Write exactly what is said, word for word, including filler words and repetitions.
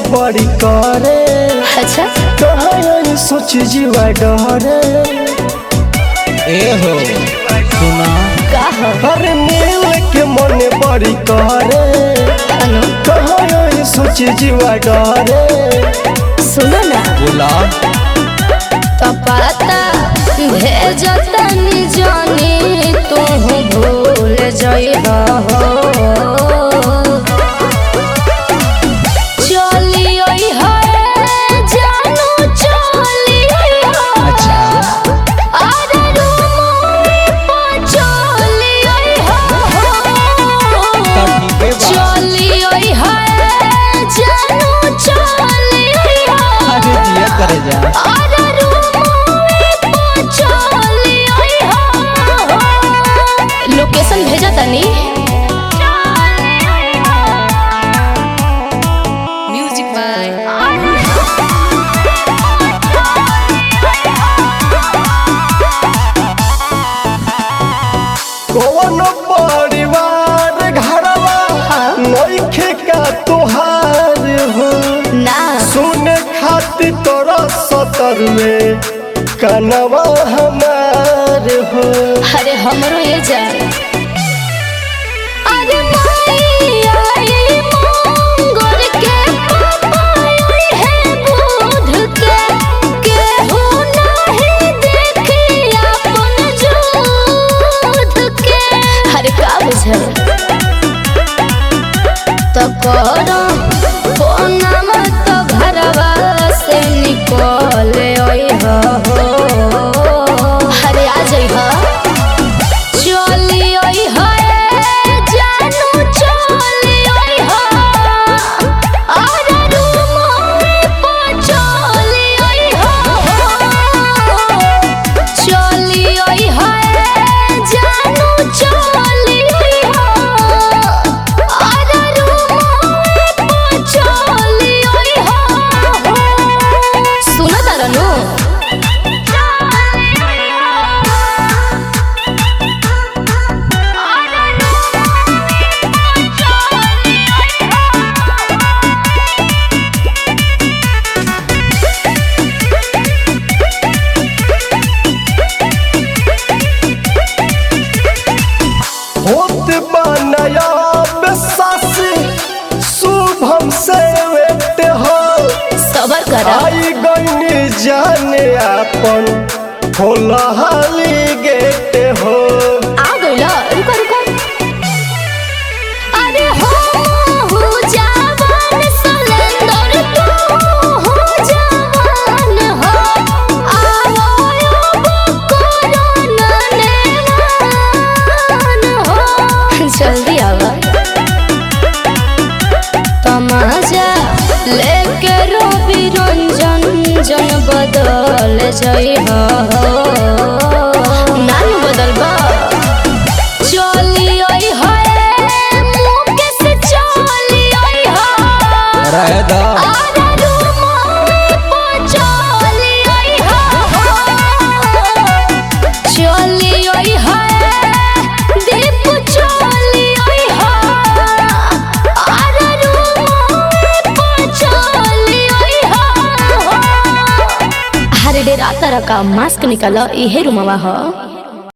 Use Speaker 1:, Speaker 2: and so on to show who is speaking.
Speaker 1: बड़ी करे।
Speaker 2: अच्छा
Speaker 1: कहाँ सोच जीवा डरे।
Speaker 3: ए हो सुना
Speaker 2: का हो
Speaker 1: अरे मिल के मन बड़ी करे। कहाँ सोच जीवा डरे।
Speaker 2: सुनो ना
Speaker 3: बोला
Speaker 2: तो पता भेजतनी जानी तू भूल जाइबा हो। चली आई है जानू चली आई हो।
Speaker 3: अच्छा
Speaker 2: अरे रूम पे चली आई हो।
Speaker 3: ठीक है बा
Speaker 2: चली आई है जानू चली आई हो।
Speaker 3: अरे दिया करे जा
Speaker 2: अरे लोकेशन भेजा तनी। म्यूजिक बाय
Speaker 1: कौन परिवार घरवा नइखे का तुहार हो।
Speaker 2: ना
Speaker 1: सुने खातिर तोरा सतर में कनवा हमार हो।
Speaker 2: अरे हमरो ये जा अरे माई आई मंगोर के पापा आई है बुध के केहू नहीं देखी अपन जुध के। अरे का बुझल तो करो फोनम तो घरवा से निकल आई हो। अरे आ जाई हो चली आई है जानू चली आई हो। अरे रूम पे चली आई हो। चली आई है जानू चली आई हो। अरे रूम पे चली आई हो। सुनो तारनु
Speaker 1: होत बनाया बेसास शुभम से वेट हो।
Speaker 2: सबर करा
Speaker 1: आई गईनी जाने अपन होला हाली गेट हो।
Speaker 2: आ गइला रुको रुको। अरे हो हो जवान सलेंदर तू हो जवान हो। आवो अब कोरोना नेवान हो। जल्दी आवा तमाजा लेके रोबी रंजन जन बदल जाई हो। नाम बदलबा चली आई है मुकेश चली आई हो।
Speaker 3: रह दा
Speaker 2: अरे रूम पे चली आई हो। चली आई है दीप चली आई हो। अरे रूम पे चली आई हो। अरे डेरा तरह का मास्क निकाला इहे रूमवा हो।